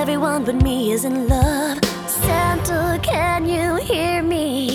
everyone but me is in love. Santa, can you hear me?